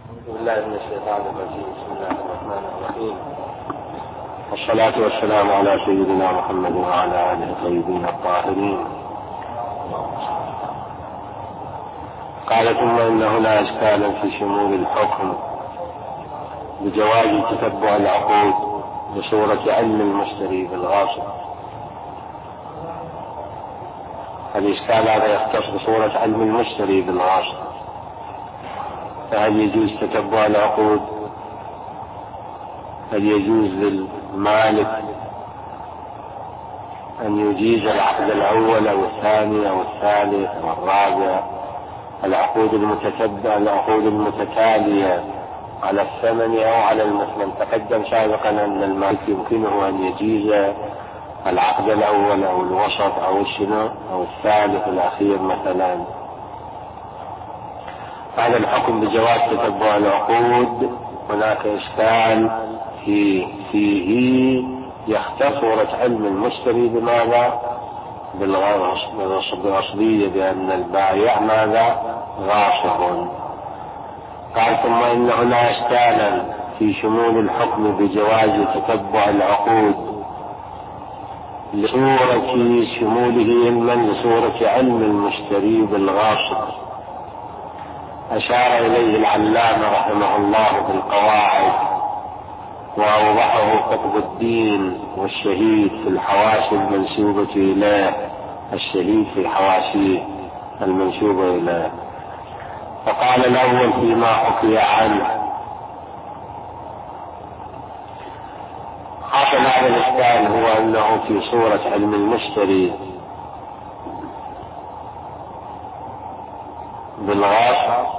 بسم الله من الشيطان الرجيم. بسم الله الرحمن الرحيم، والصلاة والسلام على سيدنا محمد وعلى آله الطيبين الطاهرين. قال ثم إن هنا إشكالا في شمول الحكم بجواز تتبع العقود بصورة علم المشتري بالغاصب. الإشكال هذا يختص بصورة علم المشتري بالغاصب، فهل يجوز تتبع العقود؟ هل يجوز للمالك أن يجيز العقد الأول أو الثاني أو الثالث أو الرابع، العقود المتتالية على الثمن أو على المثمن؟ تقدم سابقا أن المالك يمكنه أن يجيز العقد الأول أو الوسط أو الشنو أو الثالث الأخير مثلا. هذا الحكم بجواز تتبع العقود هناك إشكال فيه يختص صورة علم المشتري بماذا؟ بالغصبية، بأن البائع ماذا؟ غاصب. قال ثم إن هنا إشكالا في شمول الحكم بجواز تتبع العقود لصورة شموله علما لصورة علم المشتري بالغاصب. أشار إليه العلامة رحمه الله في القواعد، وأوضحه قطب الدين والشهيد في الحواشي المنسوبة إليه، الشهيد في الحواشي المنسوبة إليه. فقال الأول فيما حكي عنه، حصل هذا الإشكال هو أنه في صورة علم المشتري بالغاصب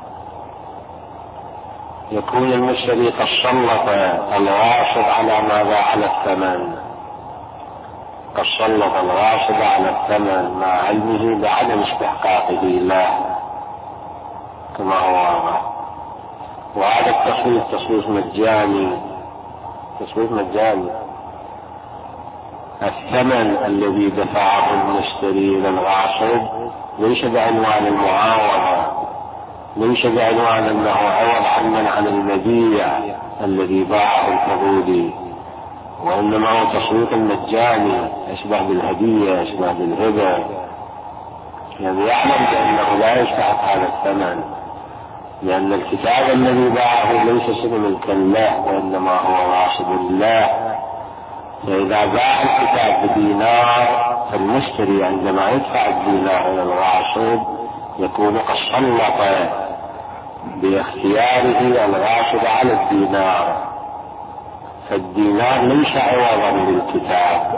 يكون المشتري قد سلط الغاصب على ماذا؟ على الثمن، قد سلط الغاصب على الثمن مع علمه بعدم استحقاقه له كما هو واضح. وهذا التصويت تصويت مجاني. الثمن الذي دفعه المشتري إلى الغاصب ليس بعنوان المعاوضة، ليس بعنوان أنه عوض عن المبيع الذي باعه الفضولي، وإنما هو تصويت مجاني يشبه بالهدية، يشبه بالهبة، يعني يعلم بأنه لا يستحق هذا الثمن، لأن الكتاب الذي باعه ليس ملكا له وإنما هو غاصب له. فإذا باع الكتاب بدينار فالمشتري عندما يدفع الدينار إلى الغاصب يكون قد سلط باختياره الغاصب على الدينار، فالدينار ليس عوضا للكتاب.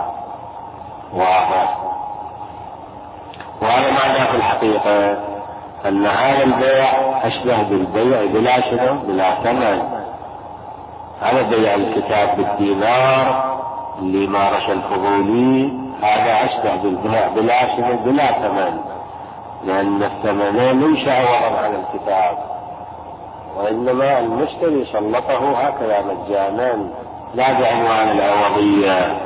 وهذا معناه في الحقيقة أن هذا البيع أشبه بالبيع بلا ثمن. هذا بيع الكتاب بالدينار اللي مارس الفضولي هذا أشبه بالبيع بلا ثمن، لأن الثمن ليس عوضا عن الكتاب، وإنما المشتري سلطه هكذا مجانا لا بعنوان العوضية.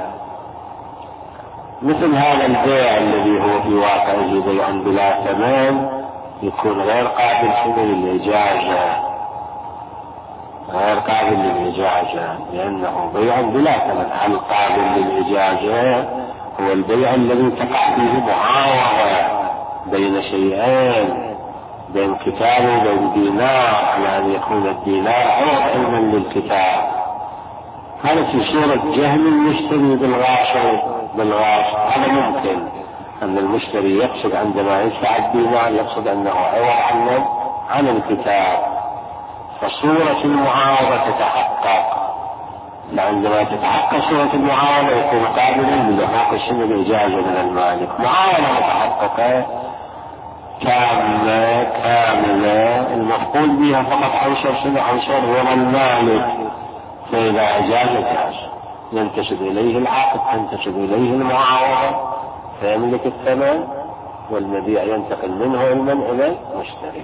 مثل هذا البيع الذي هو في واقعه بيع بلا ثمن يكون غير قابل للإجازة، لأنه بيع بلا ثمن. القابل للإجازة هو البيع الذي تقع فيه معاوضة بين شيئين، بين كتاب وبين دينار، على أن يكون الدينار عوض علما للكتاب. هذا في صورة جهل المشتري بالغاصب. هذا ممكن أن المشتري يقصد عندما يدفع الدينار يقصد أنه عوض عن الكتاب، فصورة المعاوضة تتحقق. عندما تتحقق صورة المعاوضة يكون قابلا للحاق السن الإجازة من المالك. معاوضة متحققة كاملة المفقود بها فقط عنصر هو المالك، فإذا أجاز ينتسب إليه العقد، تنتسب إليه المعاوضة، فيملك الثمن والمبيع ينتقل منه علما إلى المشتري.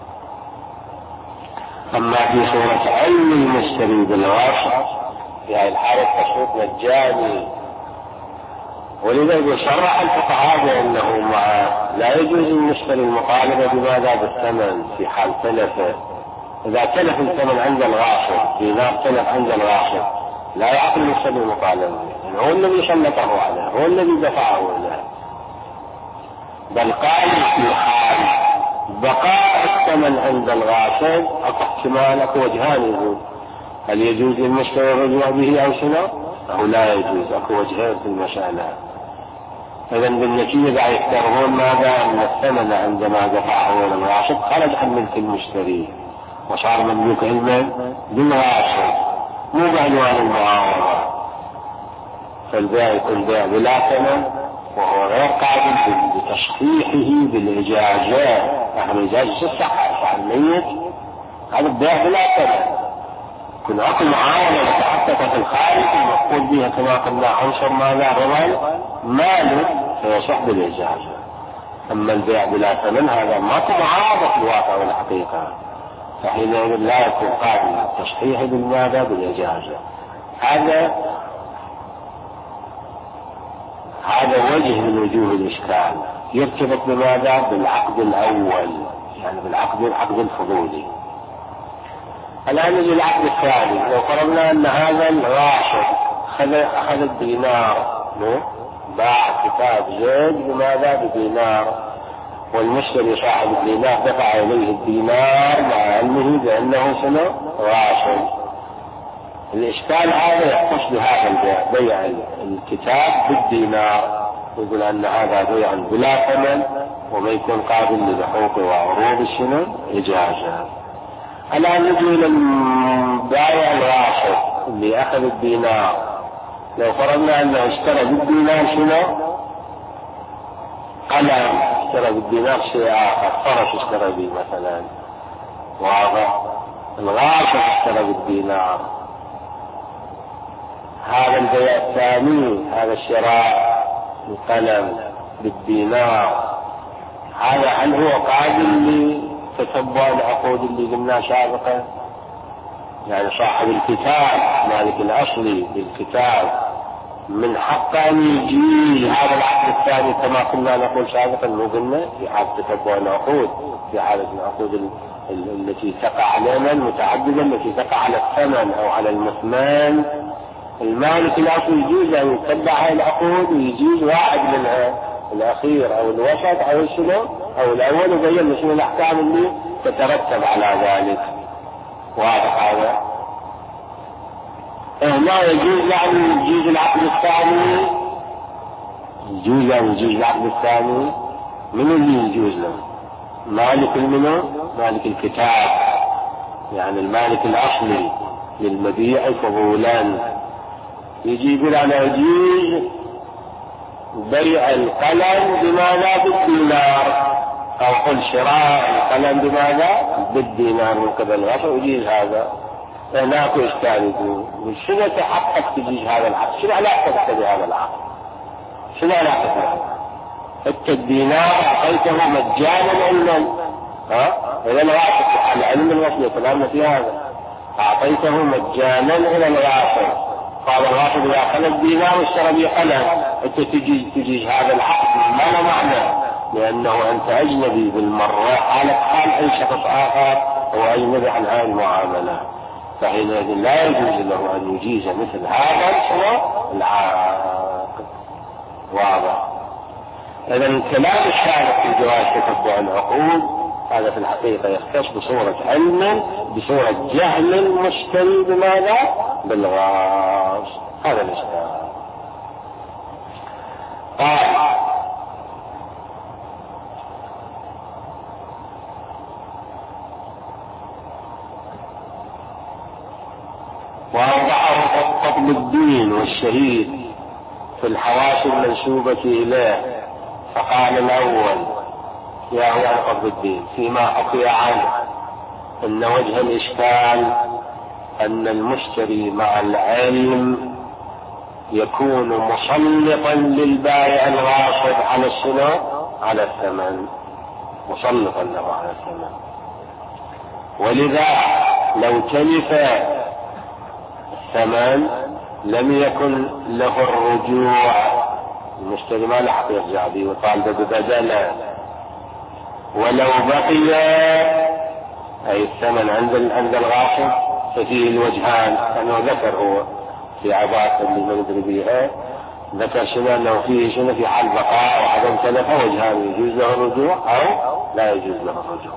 أما في صورة علم المشتري بالغاصب في هذه الحالة تصويت مجاني. ولذلك شرع الفقهاء بأنه لا يجوز المشتري المطالبة بماذا؟ بالثمن في حال تلفه، إذا تلف الثمن عند الغاصب، دينار تلف عند الغاصب، لا يعطي المشتري المطالبة، هو الذي سلطه عليه، هو الذي دفعه إليه، بل قال في حال بقاء الثمن عند الغاصب أكو احتمال، أكو وجهان يقول: هل يجوز للمشتري الرجوع به أو شنو؟ أو لا يجوز، أكو وجهين في المسألة. إذا بالنتيجة يفترضون ماذا؟ أن الثمن عندما دفعه إلى الغاصب خرج عن ملك المشتري وصار مملوك علما بالغاصب، مو بعنوان المعاوضة. فالبيع يكون بيع بلا ثمن وهو غير قابل لتصحيحه بالإجازة. الإجازة صح الميت، هذا البيع بلا ثمن. كل عقد معاوضة متحققة في الخارج المقول بها كما قلنا عنصر ماذا؟ رضا مال، فيصح بالإجازة. أما البيع بلا ثمن هذا ما معاوضة في الواقع والحقيقة، فحينئذ لا يكون قابل للتصحيح بالماذا؟ بالإجازة. هذا وجه من وجوه الإشكال، يرتبط بماذا؟ بالعقد الأول، يعني بالعقد الفضولي. الآن يجي العقد الثاني. لو فرضنا أن هذا الغاصب أخذ الدينار، باع كتاب زيد بماذا؟ بدينار، والمشتري صاحب الدينار دفع إليه الدينار مع علمه بأنه سنة غاصب. الإشكال هذا يختص بهذا البيع، بيع الكتاب بالدينار، يقول أن هذا بيع بلا ثمن وما يكون قابل للحقوق وعروض السنة إجازة. الآن نجي إلى البائع الغاصب اللي أخذ الدينار. لو فرضنا أنه اشترى بالدينار شنو؟ قلم، اشترى بالدينار شيء آخر، فرس اشترى به مثلا، واضح؟ الغاصب اشترى بالدينار. هذا البيع الثاني، هذا الشراء القلم بالدينار، هذا هل هو قابل لتتبع العقود اللي قلنا سابقا؟ يعني صاحب الكتاب مالك الأصلي للكتاب من حق أن يجي هذا العقد الثاني كما كنا نقول سابقا، مو قلنا في حال تتبع العقود، في حالة العقود التي تقع علينا المتعددة، التي تقع على الثمن أو على المثمان، المالك الأصلي يجوز أن يتبع هذه العقود ويجيز واحد منها، الأخير أو الوسط أو الشنو أو الأول، وبين شنو الأحكام اللي تترتب على ذلك. واضح هذا؟ هنا يجوز يعني يجوز العقد الثاني، يجوز يعني يجوز العقد الثاني. من اللي يجوز له؟ مالك المنو؟ مالك الكتاب، يعني المالك الأصلي للمبيع فضولا، يجي يقول أنا يجوز بيع القلم بماذا؟ بالدينار، أو قل شراء القلم بماذا؟ بالدينار من قبل الغصب، يجيز هذا. هناك إشكال يقول شنو تحقق تجيز هذا العقد؟ شنو علاقتك بهذا العقد؟ شنو علاقتك بهذا؟ أنت الدينار أعطيته مجانا علما، إذا الغاصب على علم الوصل كلامنا في هذا، أعطيته مجانا إلى الغاصب، قال الغاصب إذا أخذ الدينار واشترى به قلم، أنت تجيز هذا العقد ما له معنى، لأنه أنت أجنبي بالمرة على حال أي شخص آخر هو أجنبي عن هذه المعاملة، فحينئذ لا يجوز له أن يجيز مثل هذا العقد. واضح؟ إذن كلام الشارع في جواز تتبع العقود هذا في الحقيقة يختص بصورة علم، بصورة جهل المشتري بماذا؟ بالغاص. هذا الإشكال. قال وأوضحه قطب الدين والشهيد في الحواشي المنسوبة إليه، فقال الأول يا هو قطب الدين فيما حكي عنه أن وجه الإشكال أن المشتري مع العلم يكون مسلطا للبائع الغاصب على السنة على الثمن، مسلطا له على الثمن، ولذا لو تلف الثمن لم يكن له الرجوع، المشتري ما له حق يرجع به وطالب ببدله، ولو بقي أي الثمن عند الغاصب، ففيه الوجهان، أنه ذكر هو في عبارة اللي نقدر بها، ذكر شنو أنه فيه شنو في حال بقاء وعدم تلفه وجهان، يجوز له الرجوع أو لا يجوز له الرجوع.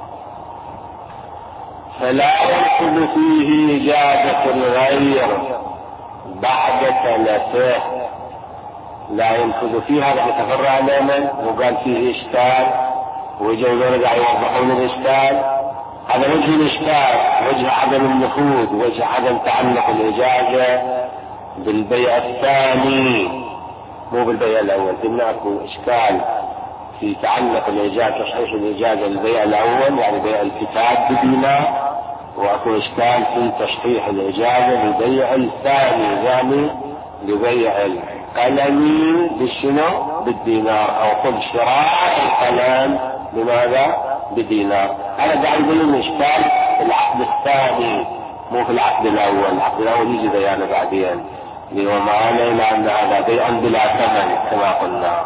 فلا ينفذ فيه إجازة الغير بعد تلفه، لا ينفذ فيها بعد تفرع الأمل، وقال فيه إشكال ويجوا يرجع يوضحون الإشكال. هذا وجه الإشكال، وجه عدم النفوذ، وجه عدم تعلق الإجازة بالبيع الثاني مو بالبيع الأول. قلنا أكو إشكال في تعلق الإجازة، تصحيح الإجازة للبيع الأول يعني بيع الكتاب بدينار، وأكو إشكال في تصحيح الإجازة لبيع الثاني يعني لبيع القلم بالشنو بالدينار، أو قل شراء القلم بماذا بدينار. هذا قاعد يقولون إشكال في العقد الثاني مو في العقد الأول. العقد الأول يجي بيانه بعدين وما علينا أن هذا بيع بلا ثمن كما قلنا.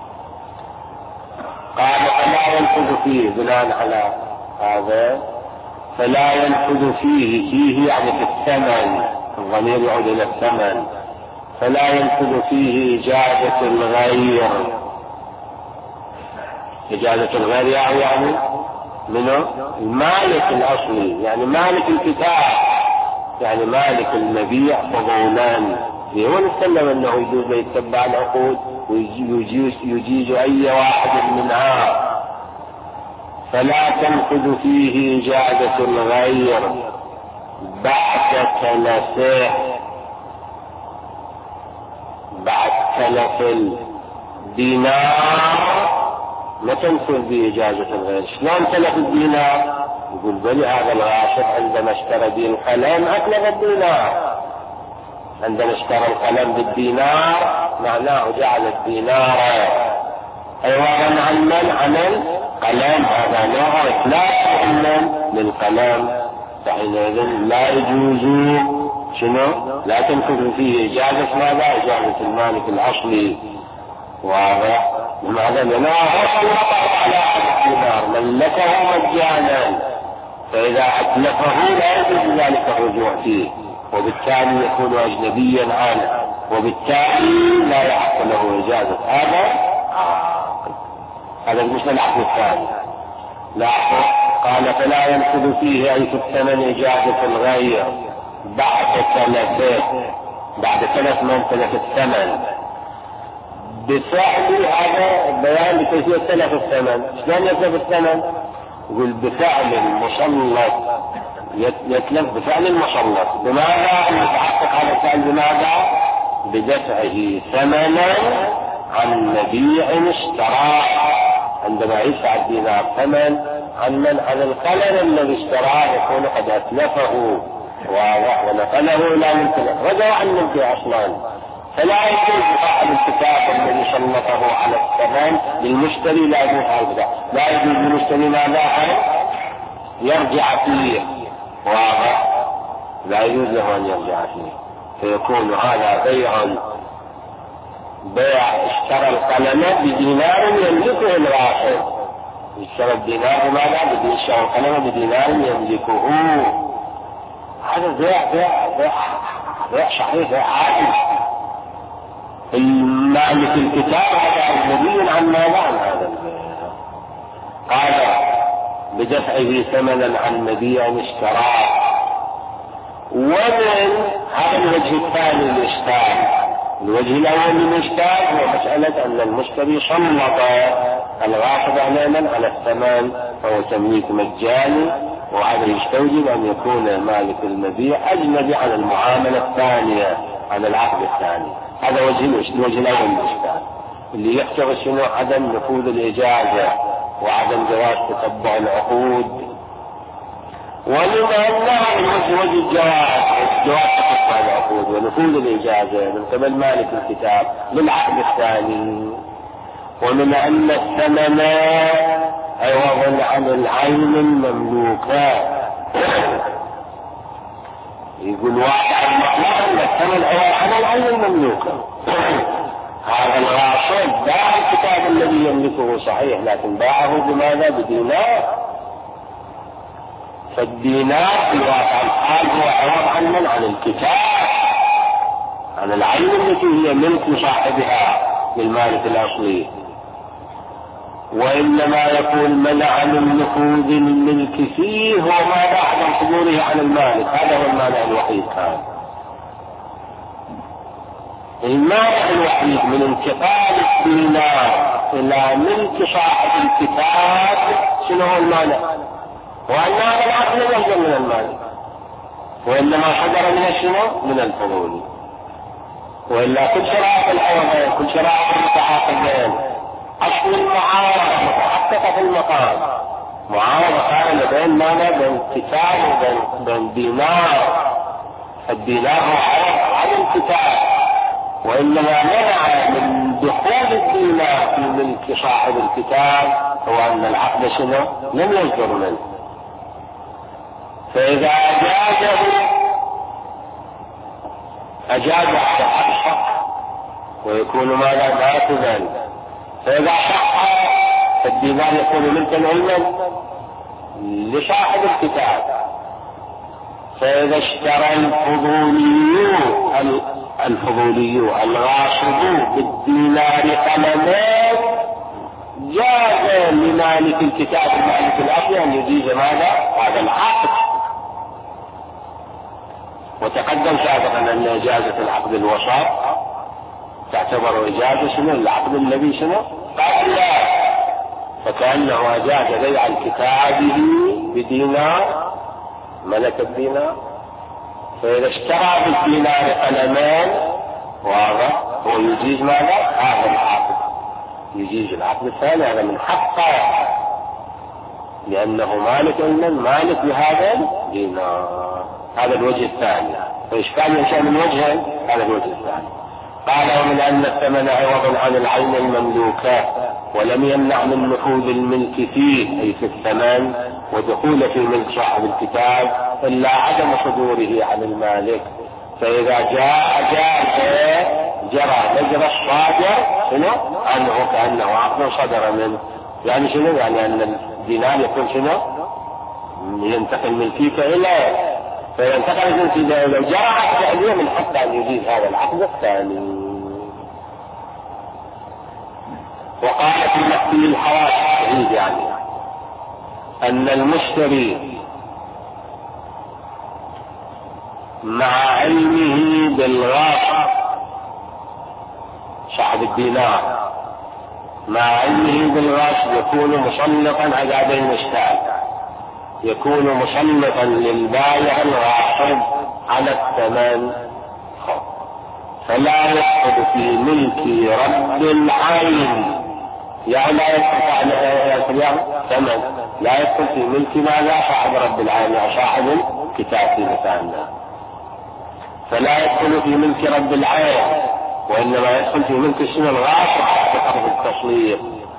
قال فلا ينفذ فيه بناء على هذا، فلا ينفذ فيه يعني في الثمن، الضمير يعود إلى الثمن، فلا ينفذ فيه إجازة الغير. إجازة الغير يعني منه المالك الأصلي، يعني مالك الكتاب، يعني مالك المبيع فضولا، هو نتكلم أنه يجوز يتبع العقود ويجيز أي واحد منها. فلا تنفذ فيه إجازة الغير بعد تلفه، بعد تلف الدينار ما تنفذ بإجازة الغير. شلون تلف الدينار؟ يقول بلي هذا الغاصب عندما اشترى به القلم أتلف الدينار، عندما اشترى القلم بالدينار معناه جعل الدينار عوضا عن القلم، هذا نوع إطلاق للقلم، فحينئذ لا يجوز شنو؟ لا تنفذ فيه إجازة ماذا؟ إجازة المالك الأصلي. واضح؟ لماذا؟ لأنه على الدينار ملكه مجانا، فإذا أتلفه لا يجوز ذلك الرجوع فيه، وبالتالي يكون أجنبيا عنه، وبالتالي لا يحق له إجازة. هذا مش العقد الثاني. لاحظوا قال فلا ينفذ فيه أي في الثمن إجازة الغير بعد تلفه، بعد تلف من تلف الثمن، بفعل هذا بيان لكيفية تلف الثمن. شلون يتلف الثمن؟ يقول بفعل المسلط، يتلف بفعل المسلط. بماذا يتحقق هذا الفعل؟ بماذا؟ بدفعه ثمنا عن مبيع اشتراه، عندما يدفع الدينار ثمن عن القلم الذي اشتراه يكون قد أتلفه ونقله إلى ملكه، رجع عن ملكه أصلا. فلا يجوز صاحب الكتاب الذي سلطه على الثمن للمشتري، لا يجوز هذا، لا يجوز للمشتري ماذا يرجع فيه. واضح؟ لا يجوز له أن يرجع فيه، فيكون هذا بيع اشترى القلم بدينار يملكه الغاصب، اشترى الدينار بماذا؟ اشترى القلم بدينار يملكه. هذا بيع صحيح، بيع عادل. المالك الكتاب هذا أجنبي عن ماذا؟ عن هذا البيع. قال بدفعه ثمنا عن مبيع اشتراه. ومن هذا الوجه الثاني الإشكال. الوجه الأول من الإشكال هو مسألة أن المشتري سلط الغاصب أماما على الثمن، فهو تمليك مجاني، وهذا يستوجب أن يكون مالك المبيع أجنبي عن المعاملة الثانية، عن العقد الثاني. هذا الوجه الأول من الإشكال اللي يقتضي شنو؟ عدم نفوذ الإجازة وعدم جواز تتبع العقود. ولما أنه وجه جواز تتبع العقود ونفوذ الإجازة من قبل مالك الكتاب للعقد الثاني، ومن أن الثمن عوض عن العين المملوكة. يقول واحد المطلق أن الثمن عوض عن العين المملوكة. هذا الغاصب باع الكتاب الذي يملكه صحيح، لكن باعه بماذا؟ بدينار. فالدينار في واقع الحال هو عوض عن من؟ عن الكتاب، عن العين التي هي ملك صاحبها للمالك الأصلي، وإنما يكون منع من نفوذ الملك فيه هو ما بعد صدوره عن المالك. هذا هو المانع الوحيد. كان المانع الوحيد من انتقال الدينار إلى ملك صاحب الكتاب شنو هو المانع؟ وأن هذا العقل يصدر من المالك، وإنما صدر من شنو؟ من الفضول. وإلا كل شرائط العوضين، كل شرائط المتعاقدين، أصل المعارضة متحققة في المقام. معارضة كان بين ماذا؟ بين كتاب وبين دينار. الدينار هو عوض عن الكتاب، وإنما منع من دخول الدينار في ملك صاحب الكتاب هو أن العقد شنو؟ لم يصدر منه. فإذا أجاز الحق ويكون ماذا؟ باطلا. فإذا صح الدينار يكون ملكا علما لصاحب الكتاب. فإذا اشترى الفضولي الغاصب بالدينار قلمان جاز لمالك الكتاب المالك الأصلي أن يجيز ماذا؟ هذا العقد. وتقدم سابقا أن إجازة العقد الوسط تعتبر إجازة شنو؟ العقد الذي شنو؟ قبل، فكأنه أجاز بيع الكتاب بدينار، ملك الدينار. فإذا اشترى بالدينار قلمان واضح هو يجيز ماذا؟ هذا العقد، يجيز العقد الثاني، هذا من حقه لأنه مالك علما، مالك لهذا الدينار. هذا الوجه الثاني. فإشكال ينشأ من وجهين، هذا الوجه الثاني. قال ومن أن الثمن عوض عن العين المملوكة ولم يمنع من نفوذ الملك فيه أي في الثمن ودخول في ملك صاحب الكتاب إلا عدم صدوره عن المالك. فإذا جاء جرى مجرى الصادر شنو؟ أنه كأنه عقد صدر منه. يعني شنو؟ يعني أن الدينار يكون شنو؟ ينتقل ملكيك إليه. فإذا انتقل ملكيك إليه جرى عقد عليه من حق أن يجيز هذا العقد الثاني. وقال في مكتب الحواس يعني أن المشتري مع علمه بالغاصب صاحب الدينار مع علمه بالغاصب يكون مسلطا على هذا المشتري، يكون مسلطا للبائع الغاصب على الثمن، فلا يدخل في ملك رب العين، يعني لا يدخل على ثمن، لا يدخل في ملك ماذا؟ صاحب رب العين أو صاحب الكتاب في مثالنا. فلا يدخل في ملك رب العين، وإنما يدخل في ملك اسم الغاصب بحرف التصليق.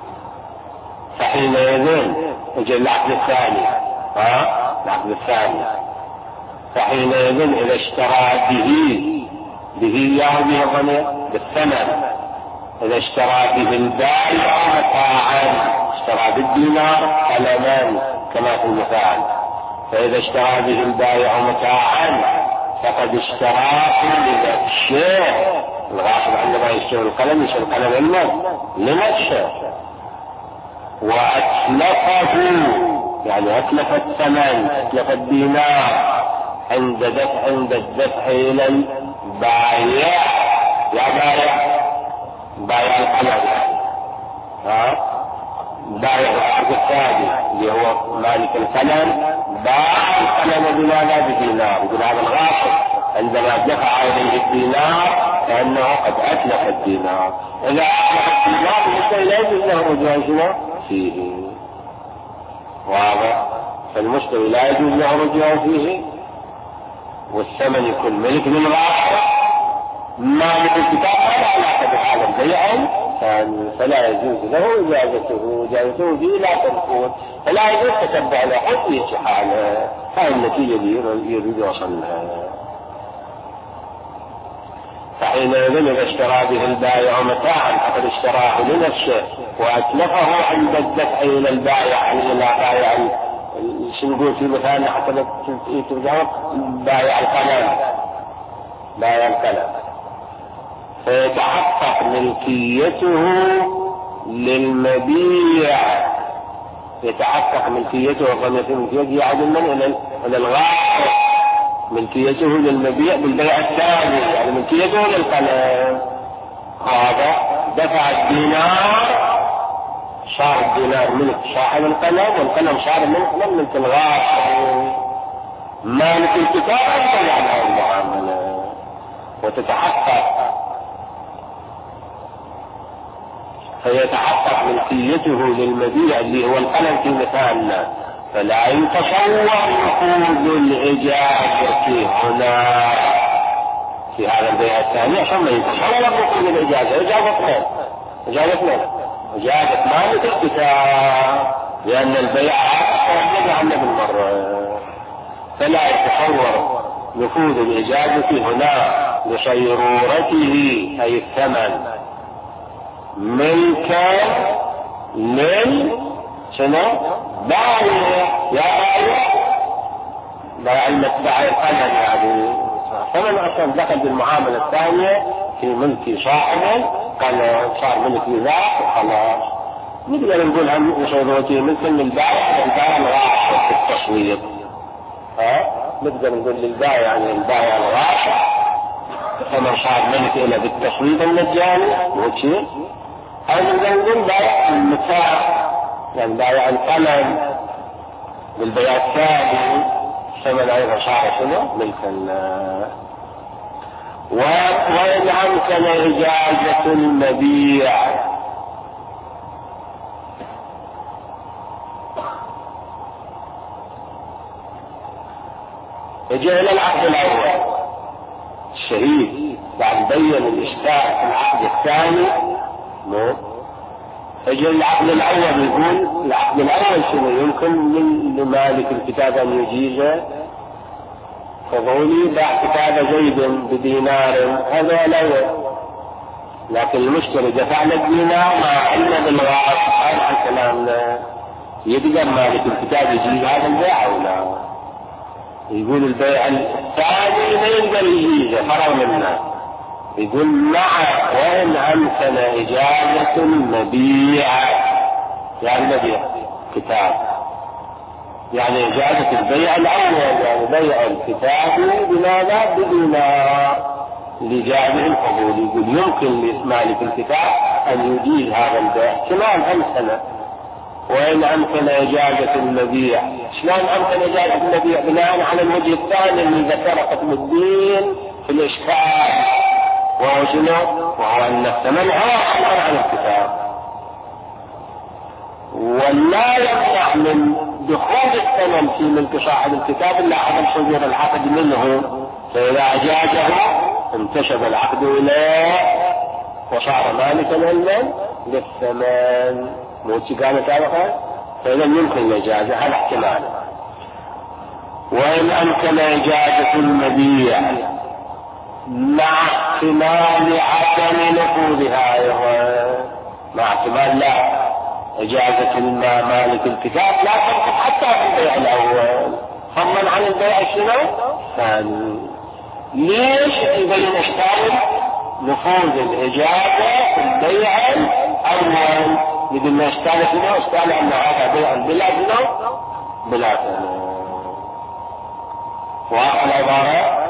فحينئذ يجي العقد الثاني، العقد الثاني. فحينئذ إذا اشترى به يعني الضمير بالثمن، إذا اشترى به البائع متاعا، اشترى بالدينار قلمان كما في المثال. فإذا اشترى به البائع متاعا فقد اشتراه لنفسه. الغاصب عندما يشتري القلم يشتري القلم لنفسه، وأتلفه يعني أتلف الثمن، أتلف الدينار عند الدفع إلى البائع. يا بائع القلم، بائع العقد الثاني اللي هو مالك القلم باع القلم بماذا؟ بدينار. يقول هذا الغاصب عندما دفع إليه الدينار فإنه قد أتلف الدينار. إذا أتلف الدينار لا يجوز له رجوع فيه، واضح؟ فالمشتري لا يجوز له رجوع فيه، والثمن يكون ملك للغاصب. مالك الكتاب ما له علاقة بهذا البيع، فلا يجوز له إجازته فيه لا تنفذ، فلا يجوز تتبع له حتى حاله. هذه النتيجة اللي يريد يوصل لها. فحينئذ إذا اشترى به البائع متاعا فقد اشتراه لنفسه وأتلفه عند الدفع إلى البائع إلى بائع شو نقول في مثال حتى لا تجاوب؟ بايع القلم، بايع القلم، فيتحقق ملكيته للمبيع، يتحقق ملكيته وقيمته ملكيته يعود إلى الغاصب، ملكيته للمبيع بالبيع الثاني، يعني ملكيته للقلم. هذا دفع الدينار، صار الدينار ملك صاحب القلم، والقلم صار ملك الغاصب. مالك الكتاب أنت على المعاملة، وتتحقق فيتحقق ملكيته للمبيع اللي هو القلم في مثالنا. فلا يتصور نفوذ الإجازة هنا في هذا البيع الثاني عشان ما يتصور نفوذ الإجازة. إجازة مالك الكتاب، لأن البيع أكثر عنه بالمرة، فلا يتصور نفوذ الإجازة هنا لصيرورته أي الثمن ملكا شنو؟ بايع، يا بايع المتبع القلم، يعني ثمن أصلا دخل بالمعاملة الثانية في ملك صاحبه، قال صار ملك لذاك وخلاص. نقدر نقول عن صيرورته مثل للبائع، البائع الغاصب في التصوير. نقدر نقول للبائع يعني البائع الغاصب ثمن صار ملك إلى بالتصوير المجاني وشيء. أو نقدر نقول بائع المتاع، يعني بائع القلم بالبيع الثاني ثمن أيضا صار شنو؟ ملكا. وإن أمكن إجازة المبيع يجي إلى العقد الأول، الشهيد بعد بين الإشكال في العقد الثاني يجي العقد الأول، يقول العقد الأول شنو؟ يمكن لمالك الكتاب أن يجيزه، فضولي باع كتاب زيد بدينار، هذا الأول، لكن المشتري دفع له الدينار مع علم بالغاصب، هذا عن كلامنا. يقدر مالك الكتاب يجيز هذا البيع أو لا؟ يقول البيع الثاني ما يقدر يجيزه، فرغ منه. يقول نعم، وإن أمكن إجازة المبيع، يعني مبيع كتاب، يعني إجازة البيع الأول، يعني بيع الكتاب بماذا؟ بدينار، لجامع الفضول. يقول يمكن لمالك الكتاب أن يجيز هذا البيع كمان أمكن. وإن أمكن إجازة المبيع، شلون أمكن إجازة المبيع؟ بناء على الوجه الثاني اللي ذكره قطب الدين في الإشكال، وهو شنو؟ وهو أن الثمن عبارة عن الكتاب، ولا يمنع من دخول الثمن في ملك صاحب الكتاب إلا عدم صدور العقد منه، فإذا أجازه انتشب العقد إليه وصار مالكا للثمن. موتي قالت سابقا، فإذا يمكن الإجازة، هذا احتمال. وإن أمكن إجازة المبيع مع احتمال عدم نفوذها، مع احتمال لا إجازة مالك الكتاب لا تنفذ حتى في البيع الأول، فضلا عن البيع شنو؟ ثاني. ليش؟ يبين اشتغل نفوذ الإجازة في البيع الأول، بدل ما اشتغل شنو؟ اشتغل أن هذا بيع بلا شنو؟ بلا ثمن. واضح العبارة؟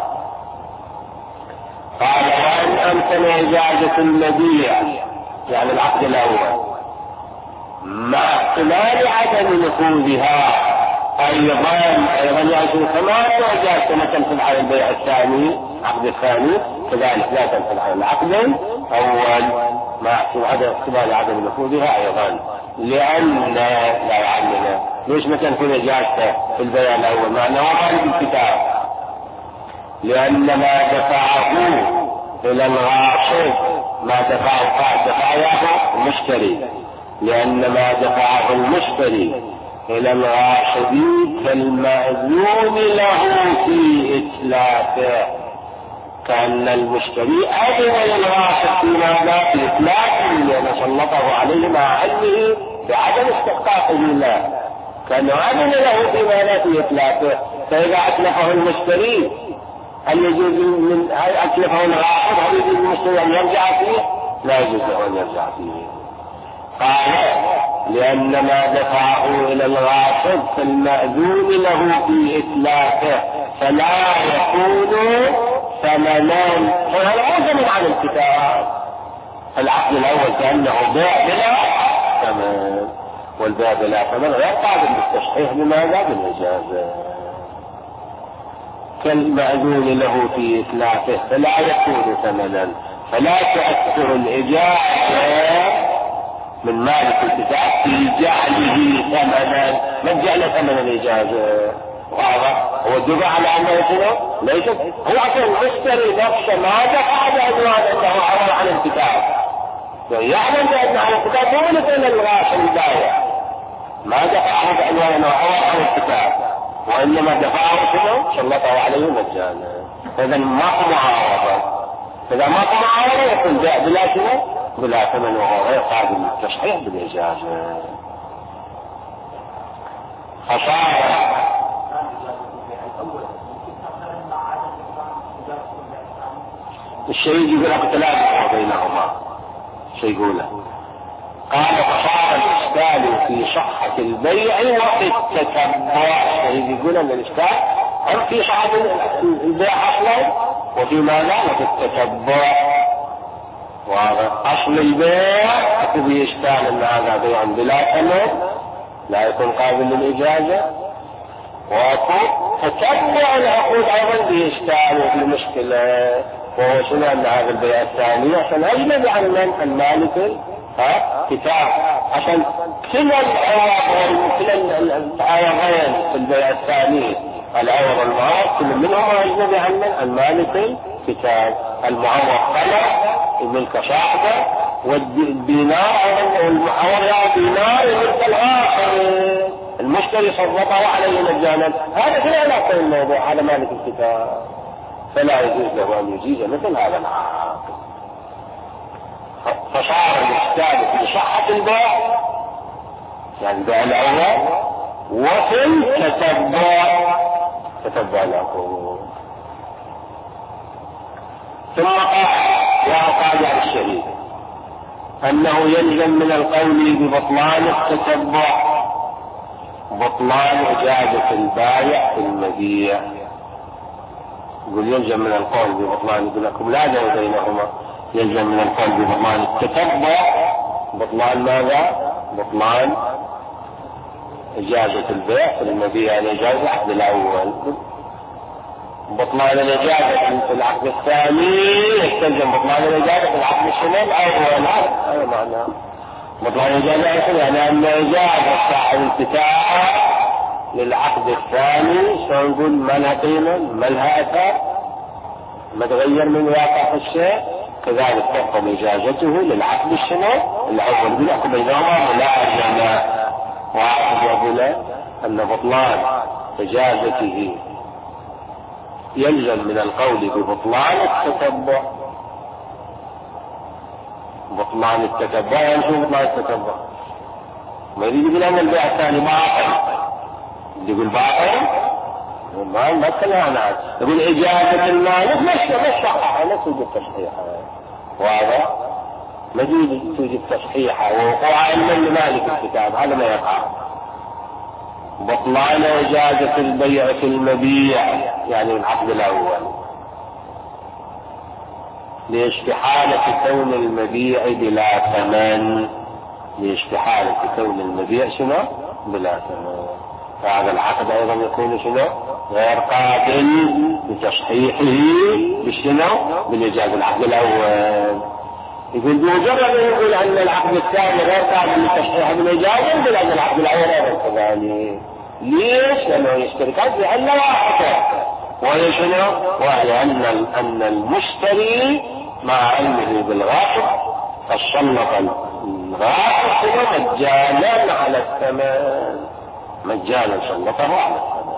قال وإن أمكن إجازة المبيع، يعني العقد الأول، مع احتمال عدم نفوذها أيضا يجوز كما إجازة ما تنفذ على البيع الثاني، العقد الثاني كذلك لا تنفذ على العقد الأول مع احتمال عدم نفوذها أيضا، لأن لا يعلمنا ليش ما تنفذ إجازته في البيع الأول؟ مع أنه مالك الكتاب، لأن ما دفعه إلى الغاصب ما دفعه المشتري، لأن ما دفعه المشتري إلى الغاصب كالمأذون له في إتلافه، كأن المشتري أذن للغاصب في إتلافه لأن سلطه عليه مع علمه بعدم استحقاقه له، كأنه أذن له فيما لا في إتلافه. فإذا أتلفه المشتري هل يجوز من أتلفه الغاصب هل يجوز المشتري أن يرجع فيه؟ لا يجوز له أن يرجع فيه. قال لأن ما دفعه إلى الغاصب فالمأذون له في إتلافه فلا يكون ثمنا. فهذا عزم عن الكتاب. العقد الأول كأنه بيع بلا ثمن، والبيع بلا ثمن غير قابل للتصحيح بماذا؟ بالإجازة. كالمأذون له في إتلافه فلا يكون ثمنا، فلا تؤثر الإجازة من مالك الكتاب في جعله ثمنا. من جعل ثمن الإجازة؟ واضح. هو الدفع على أنه شنو؟ ليس هو أصلا المشتري نفسه ما دفع بعنوان أنه عرض عن الكتاب، يعلم بأن على الكتاب مو مثل الغاشم البايع، ما دفعه بعنوان أنه عرض عن الكتاب، وإنما دفعه شنو؟ سلطه عليه مجانا. فإذا ماكو معارضة. فإذا ماكو معارضة يكون بيع بلا شنو؟ بلا ثمن، وهو غير قابل للتصحيح بالإجازة. خسارة الشيء يقول لك تلازم بينهما. شيء يقوله قال فصار الإشكال في صحة البيع وفي التتبع. الشيء يقول أن الإشكال هم في صحة البيع أصلا وفي ماذا؟ وفي التتبع. وأصل البيع فيه إشكال أن هذا بيع بلا ثمن لا يكون قابل للإجازة، وتتبع العقود أيضا فيه إشكال وفي مشكلة، وهو شنو؟ أن هذا البيع الثاني عشان أجنبي عن من؟ المالك كتاب، عشان كل العوض وكل العوضين في البيع الثاني العوض والمعوض كل منهم أجنبي عن من؟ المالك كتاب. المعوض طلع ملك صاحبه، والدينار والمعوض يعني دينار ملك الآخر، المشتري سلطه عليه مجانا. هذا كله لا يكون الموضوع على مالك الكتاب، فلا يجوز له أن يجيز مثل هذا العقد. فصار الإشكال في صحة البيع يعني البيع الأول وفي تتبع العقود. ثم قال يا قاطع الشريك أنه يلزم من القول ببطلان التتبع بطلان إجازة البائع في المبيع. يقول يلزم من القول ببطلان، يقول لكم لا دعوة بينهما. يلزم من القول ببطلان التتبع. بطلان ماذا؟ بطلان إجازة البيع في المبيع، الإجازة العقد الأول. بطلان الإجازة في العقد الثاني يستلزم بطلان الإجازة في العقد الأول. هذا معناه بطلان الإجازة يعني أن إجازة صاحب الكتاب للعقد الثاني سنقول ما لها قيمة ما لها أثر ما تغير من واقع الشيء، كذلك تحكم إجازته للعقد الأول بينهما ملازمة. واحد يقول أن بطلان إجازته يلزم من القول ببطلان التتبع. بطلان التتبع يعني شو بطلان التتبع؟ ما يقول أن البيع الثاني باطل، يقول باطل ما تكلم عنه. يقول إجازة المالك مش صحيحة، لا توجد تصحيحها. واضح؟ ما توجد تصحيحها ووقوع إلا لمالك الكتاب، هذا ما يقع. بطلان إجازة البيع في المبيع يعني العقد الأول لاستحالة كون المبيع بلا ثمن. لاستحالة كون المبيع شنو؟ بلا ثمن. فهذا العقد أيضا يكون شنو؟ غير قابل لتصحيحه بالشنو؟ بالإجازة العقد الأول. يقول بمجرد أن يقول أن العقد الثاني غير قابل لتصحيحه بالإجازة بالإجازة العقد الأول أيضا كذلك. ليش؟ لأنه يشتركات بأن واحدة، وهي شنو؟ وهي أن المشتري مع علمه بالغاصب فسلط الغاصب مجانا على الثمن، مجانا سلطه على الثمن.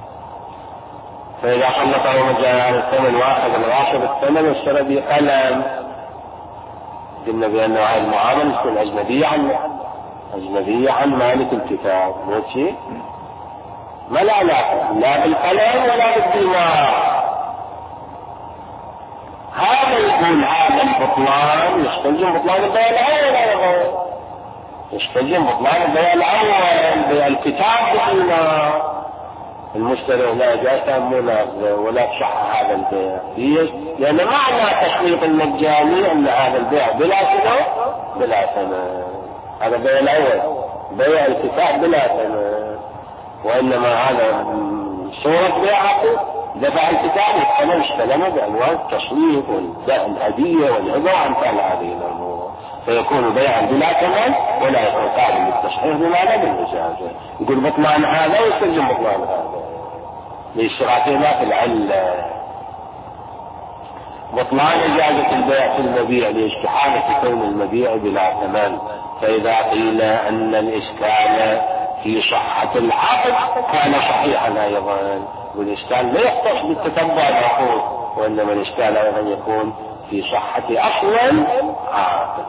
فإذا سلطه مجانا على الثمن واخذ الغاصب الثمن واشترى بقلم، قلنا بأنه هذه المعاملة تكون أجنبية عنه، أجنبية عن مالك الكتاب، مو شيء؟ ما لا علاقة لا بالقلم ولا بالدينار. هذا يقول هذا البطلان يستلزم بطلان البيع الأول أيضا، يستلزم بطلان البيع الأول، بيع الكتاب بالدينار. المشتري لا جاء منافذة ولا تصح هذا البيع، لأن معنى تشريط المجاني أن هذا البيع بلا سنة بلا سنة. هذا بيع الأول، بيع الكتاب بلا سنة، وإنما هذا صورة بيعته دفع الكتاب يتكلم استلمه بأنواع التشريط والهدية والهبة وأمثال هذه الأمور، فيكون بيعا بلا ثمن ولا يكون قابل للتصحيح بمعنى بالإجازة. يقول بطلان هذا ويستلزم بطلان هذا لاشتراكهما في العلة. بطلان إجازة البيع في المبيع لاستحالة كون المبيع بلا ثمن، فإذا قيل أن الإشكال في صحة العقد كان صحيحا أيضا، والإشكال لا يختص بالتتبع العقود، وإنما الإشكال أيضا يكون في صحة أصل عقد.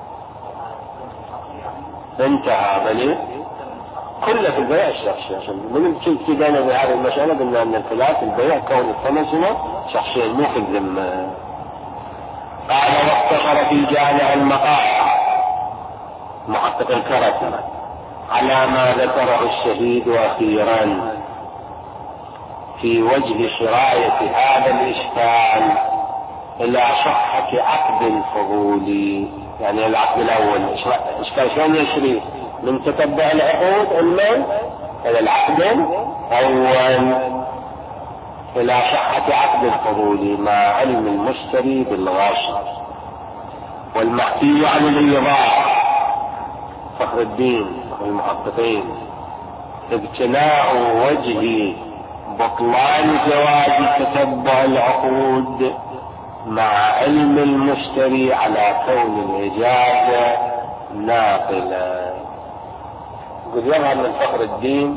انتهى بل كل في البيع الشخصي. من ابتدانا بهذه المسألة قلنا أن الخلاف البيع كون الثمن سنة شخصيا مو في الذمة. قال واختصر في جامع المقاطع محقق الكرتمة على ما ذكره الشهيد أخيرا في وجه شراية هذا الإشكال إلى صحة عقد الفضولي، يعني العقد الأول إشكال شلون يشري من تتبع العقود إما إلى العقد الأول إلى صحة عقد الفضولي مع علم المشتري بالغصب. والمحكي عن الإيضاح فخر الدين المحققين ابتلاء وجه بطلان جواز تتبع العقود مع علم المشتري على كون الإجازة ناقلة. قد يظهر من فخر الدين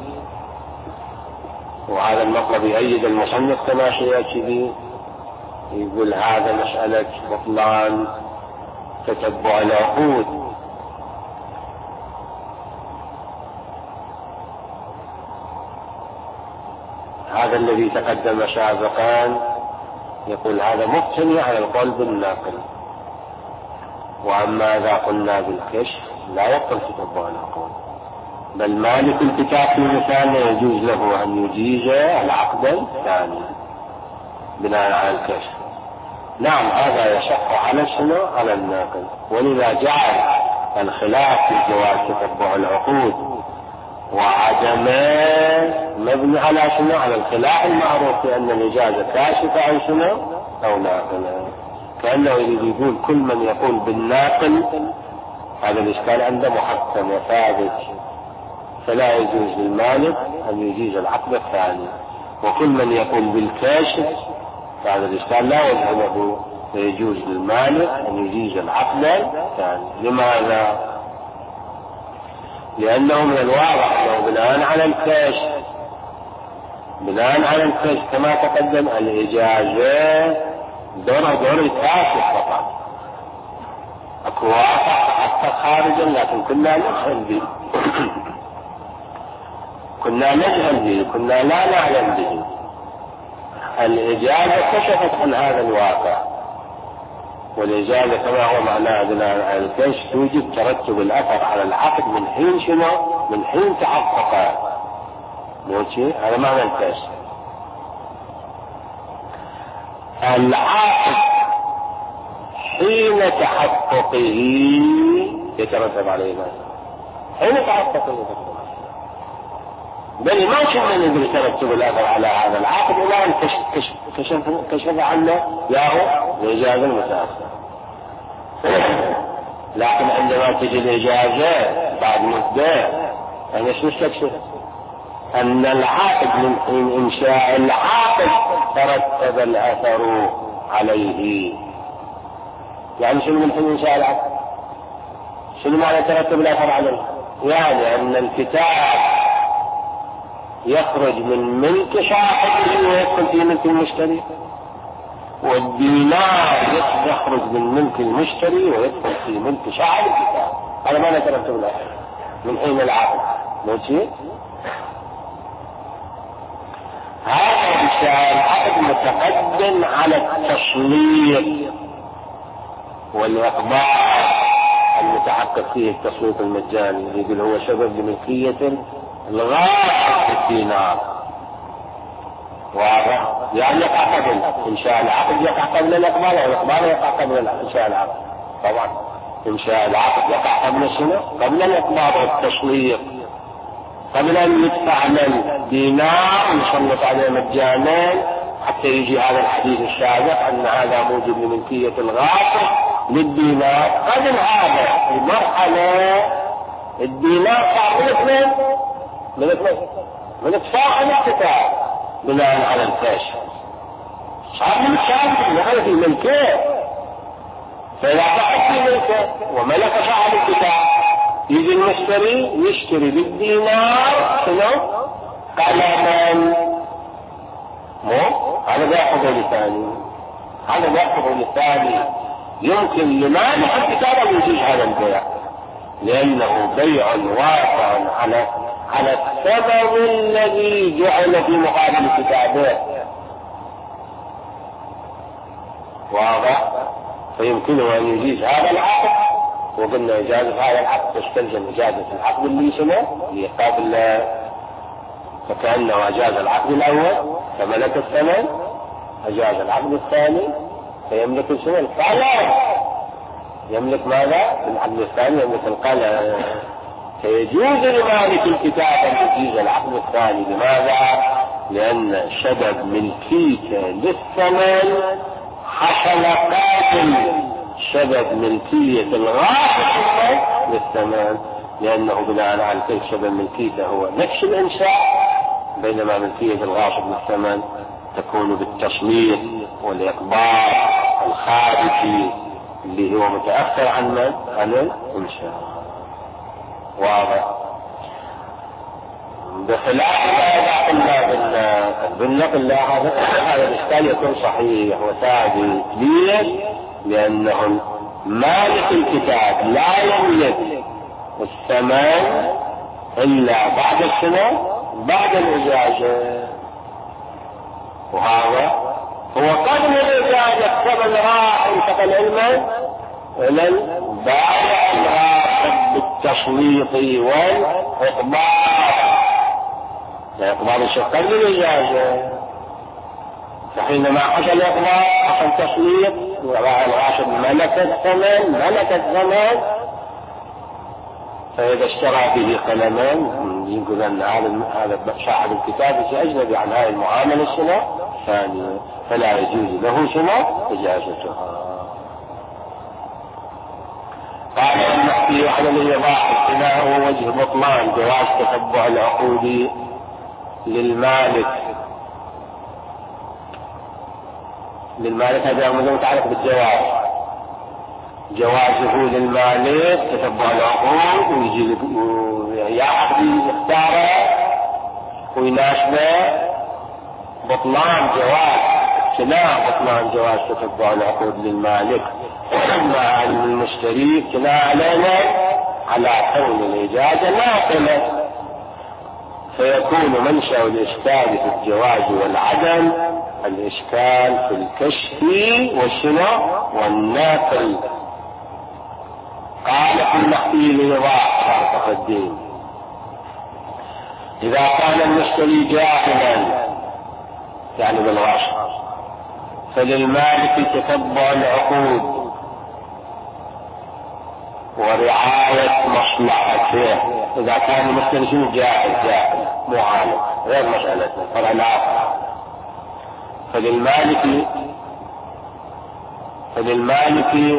وهذا المطلب يؤيد المصنف كما سيأتي به، يقول هذا مسألة بطلان تتبع العقود هذا الذي تقدم سابقا، يقول هذا مبتني على القول بالناقل، وأما إذا قلنا بالكشف لا يبطل تتبع العقود، بل مالك الكتاب في مثال يجوز له أن يجيز العقد الثاني بناء على الكشف. نعم هذا يصح على شنو؟ على الناقل. ولذا جعل الخلاف في جواز تتبع العقود وعدمه مبني على شنو؟ على الخلاف المعروف بأن الإجازة كاشفة عن شنو؟ أو ناقلة. كأنه يريد يقول كل من يقول بالناقل هذا الإشكال عنده محكم وثابت، فلا يجوز للمالك أن يجيز العقد الثاني، وكل من يقول بالكاشف فهذا الإشكال لا وجه له، فيجوز للمالك أن يجيز العقد الثاني. لماذا؟ لأنه من الواضح أنه بناء على الكشف كما تقدم الإجازة دور الكاشف فقط، أكو واقع حتى خارجا لكن كنا نجهل به كنا لا نعلم به. الإجازة كشفت عن هذا الواقع، والإجازة كما هو معناه بناء على الكشف توجب ترتب الأثر على العقد من حين شنو؟ من حين تحقق. موشي هذا معنى الكشف. العقد حين تحققه يترتب عليه ماذا؟ حين تحققه بل ما شفنا نقدر يترتب الأثر على هذا العقد إلا أن كشف عنه ياهو الإجازة المتأخرة. لكن عندما تجي الإجازة بعد مدة يعني ايش نستكشف؟ أن العقد من حين إنشاء العقد ترتب الأثر عليه. يعني شنو من حين إنشاء العقد؟ شنو معنى ترتب الأثر عليه؟ يعني أن الكتاب يخرج من ملك صاحبه ويدخل في ملك المشتري، والدينار يخرج من ملك المشتري ويدخل في ملك صاحب الكتاب. هذا ما ترتب الأثر. من حين العقد. ماشي. هذا إنشاء العقد متقدم على التسليط والإقبال المتحقق فيه التسليط المجاني، يقول هو سبب لملكية الغاصب بالدينار. واضح؟ يعني يقع قبل إنشاء العقد، يقع قبل الإقبال، والإقبال يقع قبل إنشاء العقد. طبعا إنشاء العقد يقع قبل شنو؟ قبل الإقبال والتسليط، قبل أن يدفع من دينار يسلط عليه مجانا، حتى يجي هذا الحديث السابق أن هذا موجب لملكية الغاصب للدينار. قبل هذا المرحلة الدينار صار من ادفاع الكتاب بناء على الفاشل، صار من الشام هذا في ملكه، فإذا فقد في ملكه وملك صاحب الكتاب يجي المشتري يشتري بالدينار شنو؟ قلما. مو هذا بيأخذه للثاني، هذا بيأخذه للثاني. يمكن لمالك الكتاب أن يجيز هذا البيع، لأنه بيع واقع على السبب الذي جعل في مقابل كتابه. واضح؟ فيمكنه أن يجيز هذا العقد، وقلنا إجازة هذا العقد تستلزم إجازة العقد اللي سنة قبل، فكأنه أجاز العقد الأول فملك الثمن، أجاز العقد الثاني فيملك السنة القلم. يملك ماذا؟ العقد الثاني يملك القلم. فيجوز لمالك الكتاب أن يجيز العقد الثاني. لماذا؟ لأن سبب ملكيته للثمن حصل قابل سبب ملكية الغاصب للثمن، لأنه بناء على كل سبب ملكيته هو نفس الإنشاء، بينما ملكية الغاصب للثمن تكون بالتسليط والإقبال الخارجي اللي هو متأخر عن من؟ عن الإنشاء. واضح؟ بخلاف ما إذا قلنا بالنقل هذا الإشكال يكون صحيح وثابت. ليش؟ لأنه مالك الكتاب لا يملك الثمن إلا بعد السنة بعد الإجازة، وهذا هو قبل الإجازة الثمن راح انتقل إلى البائع الراغب بالتسويق والإقبال. إقبال الشيء قبل الإجازة، فحينما حصل الإقبال حصل تسويق والغاصب ملك الثمن. فإذا اشترى به قلمان يقول أن هذا صاحب الكتاب أجنبي عن هذه المعاملة السنة ثانية، فلا يجوز له سنة إجازتها. قال النحوي على الإيضاح الثناء وجه بطلان جواز تتبع العقود للمالك هذا أمر متعلق بالجواز، جوازه للمالك تتبع العقود ويجي يعقد يختاره ويناسبه. بطلان جواز تتبع العقود للمالك مع المشتري ابتلاء علينا على كون الإجازة ناقلة، فيكون منشأ الإشكال في الجواز والعدم الإشكال في الكشف والشناء والناقل. قال في النحوي لإيضاح الدين: إذا كان المشتري جاهلا يعني بالغصب فللمالك تتبع العقود ورعاية مصلحته. إذا كان المشتري جاهل مو عالم غير مسألته فرع الآخر، فللمالك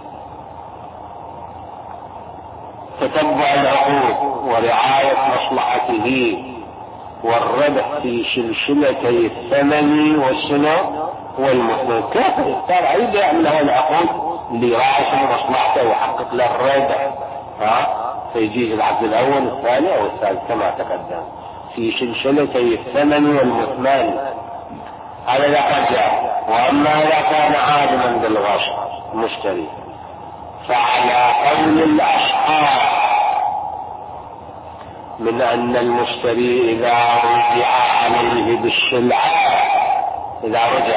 تتبع العقود ورعاية مصلحته والربح في سلسلتي الثمن والسنة والمثمن. كيف يختار أي بيع من هذه العقود اللي يراعي مصلحته ويحقق له الربح؟ فيجيز العقد الأول الثاني أو الثالث كما تقدم في سلسلتي الثمن والمثمن. هذا إذا كان جاهل. وأما إذا كان عالما بالغصب مشتري فعلى قول الأصحاب من أن المشتري إذا رجع عليه بالسلعة، إذا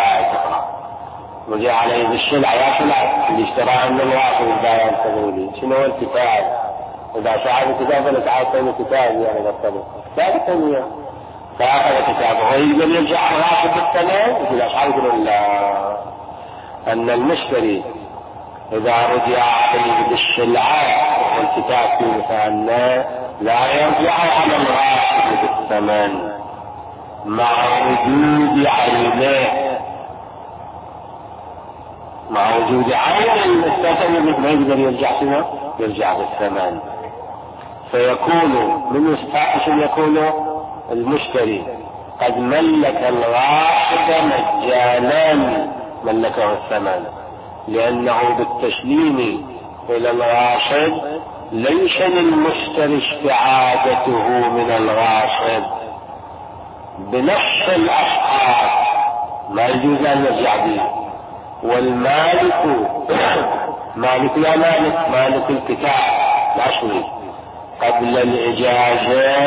رجع عليه بالسلعة، يا سلعة اللي اشتراها من الواصل البايع الفضولي، شنو هو الكتاب؟ إذا صاحب الكتاب أنا تعاطيني كتاب يعني بطلوا لا بطلوا، فأخذ كتابه ويقدر يرجع الغاصب بالثمن. يقول أصحابه يقولون لا، أن المشتري إذا رجع عليه بالسلعة والكتاب فيه فأنه لا يرجع على الغاصب بالثمن مع وجود عينه، مع وجود عين المستثمر ما يقدر يرجع سنة يرجع بالثمن. فيكون من يستحق يكون المشتري قد ملك الغاصب مجانا، ملكه الثمن، لأنه بالتسليم إلى الغاصب ليس للمشتري استعادته من الغاصب بنفس الأشخاص، ما يجوز أن يرجع به. والمالك مالك لا مالك الكتاب الأصلي قبل الإجازة،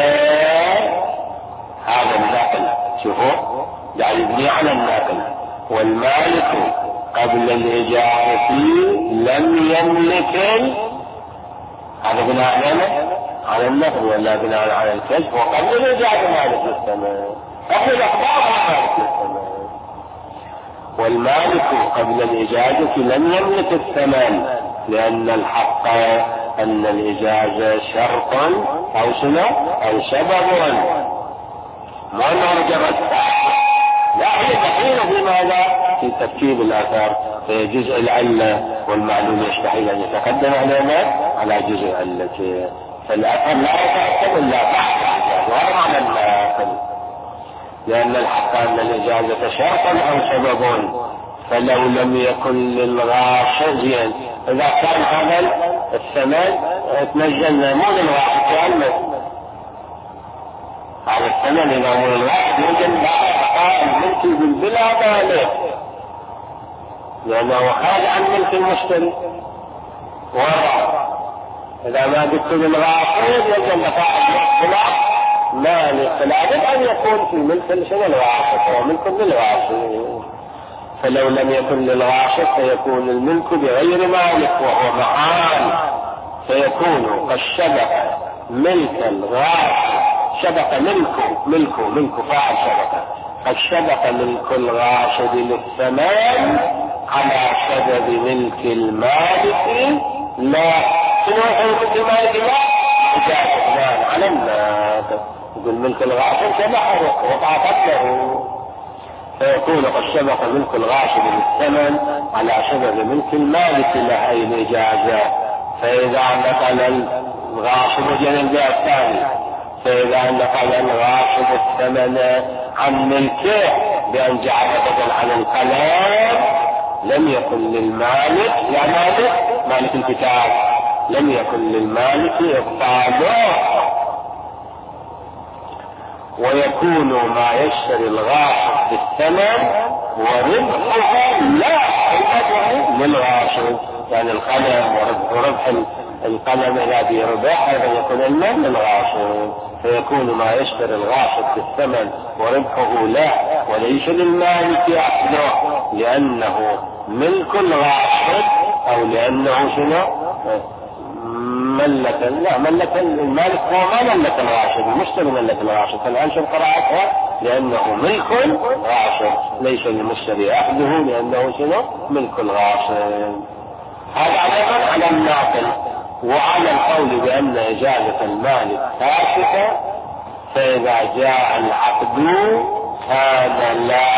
هذا النقل شوفوا يعني يبني على النقل. والمالك قبل الإجازة لم يملك، هذا بناء على النقل ولا بناء على الكشف؟ وقبل الإجازة مالك الثمن، قبل الأخبار مالك الثمن. والمالك قبل الإجازة لم يملك الثمن، لأن الحق أن الإجازة شرط أو سنة أو سبب، ما نرجع لا هي دخيلة في ماذا؟ في تركيب الآثار، في جزء العلة والمعلوم يستحيل أن يتقدم علينا على جزء العلة، فالأثر لا يتأكد إلا بعد الإجازة، وهذا معنى الناقل، لأن الحق أن الإجازة شرط أو سبب. فلو لم يكن للغاصب، إذا كان هذا الثمن تنزلنا مو للغاصب كأنه هذا الثمن إذا مو للغاصب يجب بقاء الملك بلا مالك، لأنه خارج عن ملك المشتري. إذا ما قلت للغاصب يجب بقاء الملك مالك، فلابد أن يكون في ملك الغاصب، هو ملك للغاصب. فلو لم يكن للغاصب فيكون الملك بغير مالك وهو محال، فيكون قد شبك ملك الغاصب، شبك ملك فاعل شبك، قد شبك ملك الغاصب للثمن على سبب ملك المالك لا. شنو هو ملك المالك؟ لا إجازة على الناس، يقول ملك الغاصب شبكه وقع قبله، فيكون قد سبق ملك الغاصب بالثمن على سبب ملك المالك له أي الإجازة. فإذا نقل الغاصب جنب الثاني، فإذا نقل الغاصب الثمن عن ملكه بأن جعل بدل عن القلم، لم يكن للمالك يا مالك الكتاب، لم يكن للمالك إبطاله، ويكون ما يشتري الغاصب بالثمن وربحه لا للغاصب، يعني القلم وربح القلم الذي ربح هذا يكون المال للغاصب، فيكون ما يشتري الغاصب بالثمن وربحه لا وليس للمالك أصله، لأنه ملك الغاصب أو لأنه شنو ملك المالك، هو ما ملك الغاصب، المشتري ملك الغاصب. فالأنشر قراءتها لأنه ملك غاصب، ليس للمشتري أخذه لأنه شنو ملك الغاصب. هذا أيضا على الناقل. وعلى القول بأن إجازة المالك كاشفة، فإذا جاء العقد كان لا،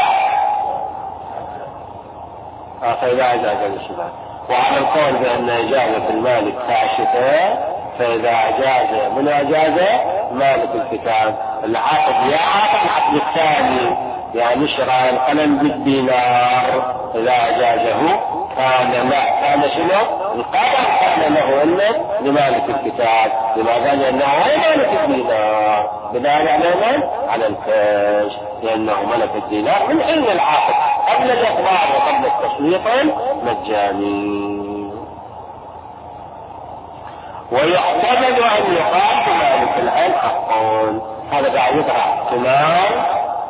فإذا أجاز الشباب. وعلى القول بأن إجازة المالك كاشفة، فإذا أجاز من أجاز مالك الكتاب العقد، يا عقد العقد الثاني يعني شراء القلم بالدينار، إذا أجازه كان لا، كان شنو القلم كان له إلا لمالك الكتاب. لماذا؟ لأنه هو مالك الدينار، بناء على الكاش، لأنه ملك الدينار من حين العقد قبل الإقرار وقبل التسويق مجاني. ويحتمل أن يقال بمالك العين حقون. هذا بعد يقرأ احتمال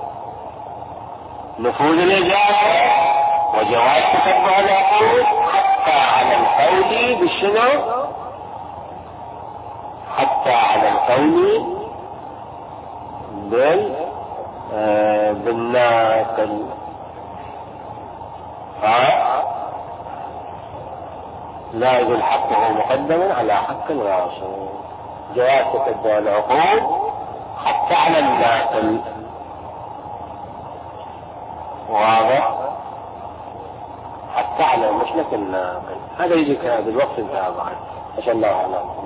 نفوذ الإجازة وجواز تتبع العقود حتى على القول بالشنو، حتى على القول بالناقل. لا يقول حقه مقدما على حق الواصل، جواز تتبع العقود حتى على الناقل. واضح؟ حتى على مسلك الناقل. هذا يجي كهذا الوقت انتهى بعد. ما شاء الله.